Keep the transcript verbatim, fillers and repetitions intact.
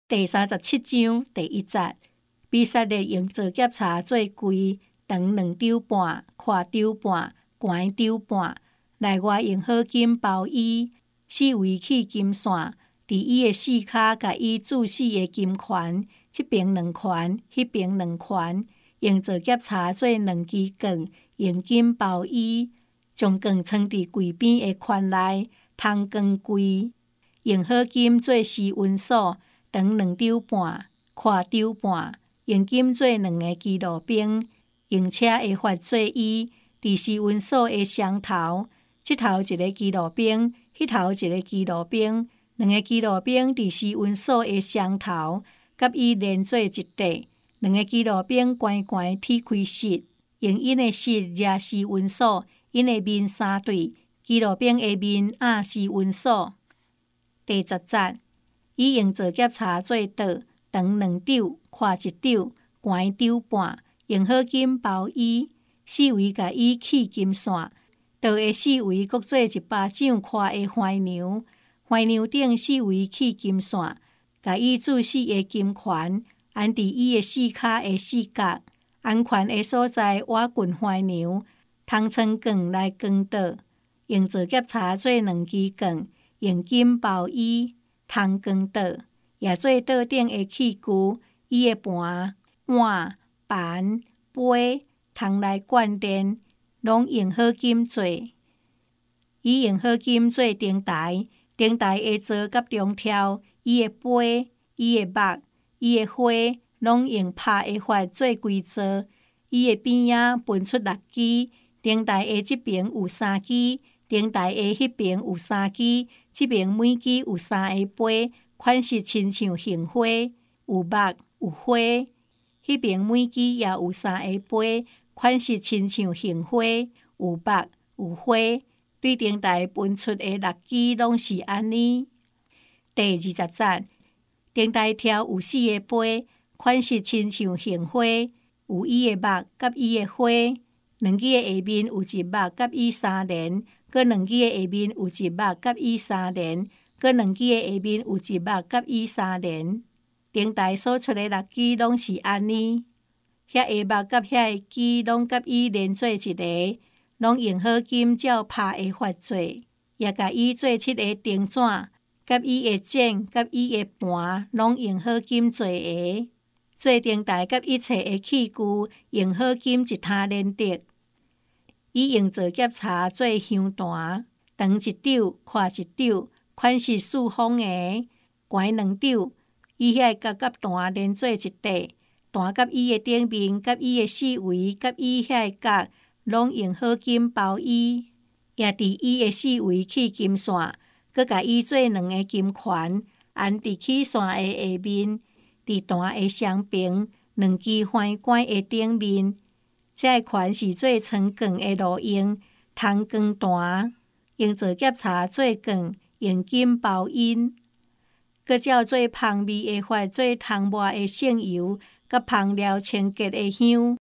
第三十七章第一節，比撒列用做夾茶做櫃，長兩肘半，寬肘半，懸肘半，內外用好金包伊，四圍起金線，佇伊的四骹甲伊注四個金環，這邊兩環，迄邊兩環，用做夾茶做兩支槓，用金包伊，將槓藏佇櫃邊的環內，通槓櫃，用好金做施溫鎖。長兩肘半，寬肘半，用金做兩個基路兵，用車的法做伊，佇施溫鎖的雙頭，這頭一個基路兵，迄頭一個基路兵，兩個基路兵佇施溫鎖的雙頭，甲伊連做一塊，兩個基路兵懸懸鐵開膝，用因的膝抓施溫鎖，因的面三對，基路兵的面壓施溫鎖。第十節。伊用做夾茶做桌，長兩肘，寬一肘，懸肘半，用好金包伊，四圍甲伊起金線，桌的四圍各做一巴掌寬的環梁，環梁頂四圍起金線，甲伊注四個金環，安佇伊的四骹的四角，安環的所在挖滾環梁，通藏槓來扛桌，用做夾茶做兩支槓，用金包伊。通扛桌，也做桌頂的器具，伊的盤、碗、盤、杯，通來灌電，攏用好金做。伊用好金做燈台，燈台的座甲中條，伊的杯、伊的目、伊的花，攏用拍的法做規座。伊的邊仔分出六支，燈台的這邊有三支，燈台的迄邊有三支。這邊每支有三個杯，款式親像杏花，有目有花；迄邊每支也有三個杯，款式親像杏花，有目有花。對燈台分出的六支攏是安尼。第二十節，燈台條有四個杯，款式親像杏花，有伊的目甲伊的花。兩支的下面有一目甲伊三連。擱兩支的下面有一目甲伊三連，擱兩支的下面有一目甲伊三連。燈台所出的六支攏是安尼，遐下目甲遐個支攏甲伊連做一個，攏用好金照拍的法做，也甲伊做七個燈紙，甲伊的剪甲伊的盤攏用好金做的。做燈台甲一切的器具用好金一攤連得。伊用做夾茶做香壇，長一肘，寬一肘，款式四方的，懸兩肘。伊遐個角甲壇連做一塊，壇甲伊的頂面，甲伊的四圍，甲伊遐個角，攏用好金包伊，也佇伊的四圍起金線，閣甲伊做兩個金環，安佇起線的下面，佇壇的雙邊，兩支環管的頂面。這個環是做藏槓的路用，通槓壇，用做夾茶做槓，用金包因，閣照做香味的法做通抹的聖油，甲香料清潔的香。